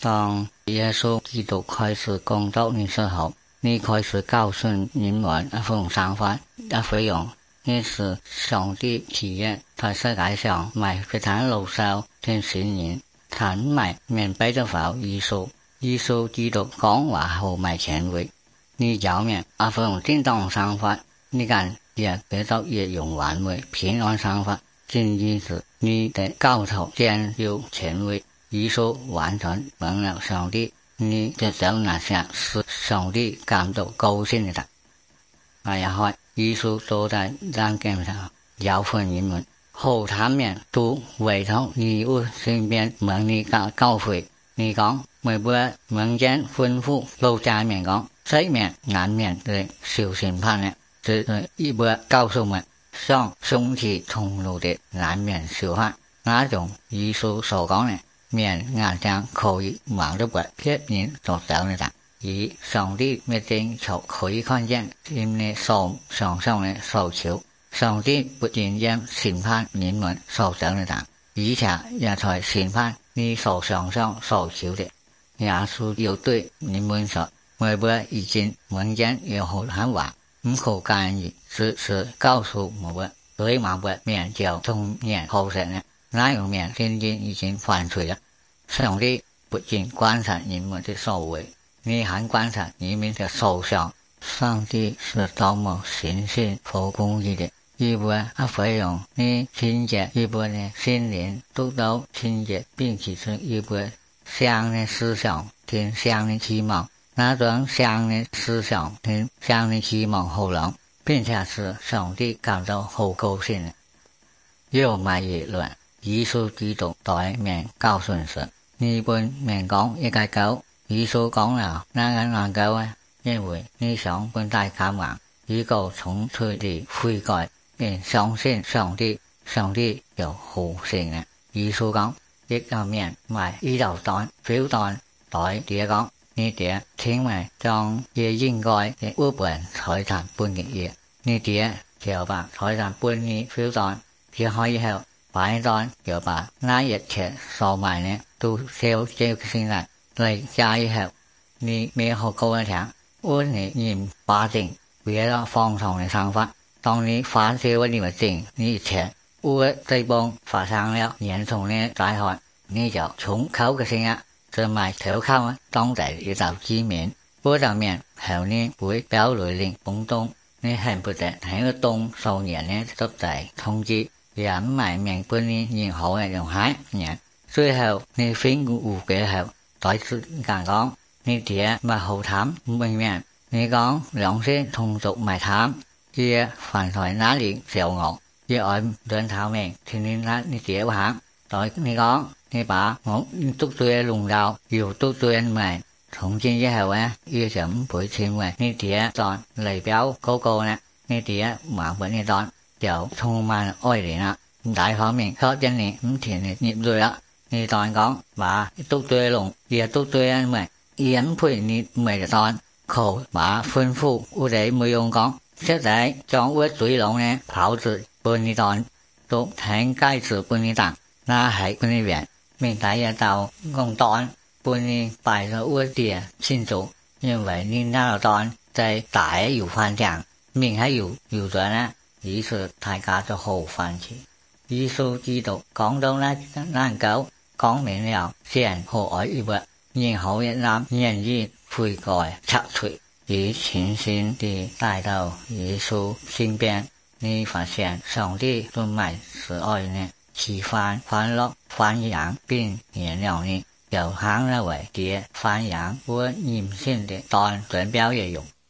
当耶稣基督开始工作的时候，你开始告诉人们一种想法，一费用，你是上帝企业在世界上卖给他路上的信人，他卖免费的否耶稣基督讲话后卖前卫，你有面一种正当想法，你敢也给到也用完为平安想法，真意是你的高头将要前卫。耶稣完全蒙了上帝，你的手拿下是上帝感到高兴的。然后耶稣坐在栏杆上，要求人们后他们都围到你我身边问你教诲，你讲每个民间吩咐老家面讲，西面南面的小审判呢，这一波告诉们向兄弟同路的南面小汉，那种耶稣所讲的。面眼睛可以望得白，别人所走的而上帝面前就可以看见人的所想象的所求。上帝不仅将审判人们所走的而且也在审判你所想象所求的。耶稣要对人们说，每个已经民間有好喊話，唔可介意，只是告訴我們，對某個面就中年後生呢。那有面真正已经犯罪了，上帝不仅观察人们的所为，你还观察人们的所想。上帝是多么神圣和公义的，一般费用你清洁一般的心灵都到清洁，并且是一般香的思想跟香的期望，那种香的思想跟香的期望好人，并且是上帝感到好高兴的。又买议论。耶稣基督对面教训说，你本面講一個狗，耶穌講了那個難狗啊，因為你想本大感恩，一個從罪地悔改，並相信上帝有好性嘅。耶穌講，一個面賣一道單表單對爹講，你爹聽為將也應該嘅五本財產搬給嘢，你爹就把財產搬你表單，撇開以後。擺單就把那一切所買呢都燒先來家以後，你沒好高一條，我你把定別了放鬆的想法，當你發燒你的定，你一切我這幫發生了嚴重的災害，你就從口嘅聲啊，就買條口啊，當地一道知名，嗰道面後呢會表雷令崩東，你恨不得喺個東數年呢都在通知。也唔係明本呢然好嘅用海人，最後你分無幾後，再次講你爹咪好貪明面，你講兩些同族咪貪，也犯在哪裡小我，也愛亂頭命，天天拉你爹行，再你講你把我督對龍道，要督對咪，從今以後啊，也就唔會成為你爹當嚟表嗰個呢，你爹盲本你當。就充滿愛憐啦，大方面吸引你唔填你業累啦。你當講話督對龍，也督對咪，也唔配你咪就當求把吩咐我哋冇用講，即係將我對龍呢跑住半你當，都聽街住半你當，那係半你人，明大一到公當半你擺咗我啲先做，因為你那個當在大有反正，明係有咗呢。於是大家就好歡喜。耶穌基督講到那狗講明了善和愛一物，然後一男願意悔改拆除，以全心地來到耶穌身邊，你發現上帝充滿慈愛呢，喜歡歡樂歡揚並原諒你，有行了為爹歡揚我任性的當準表也用。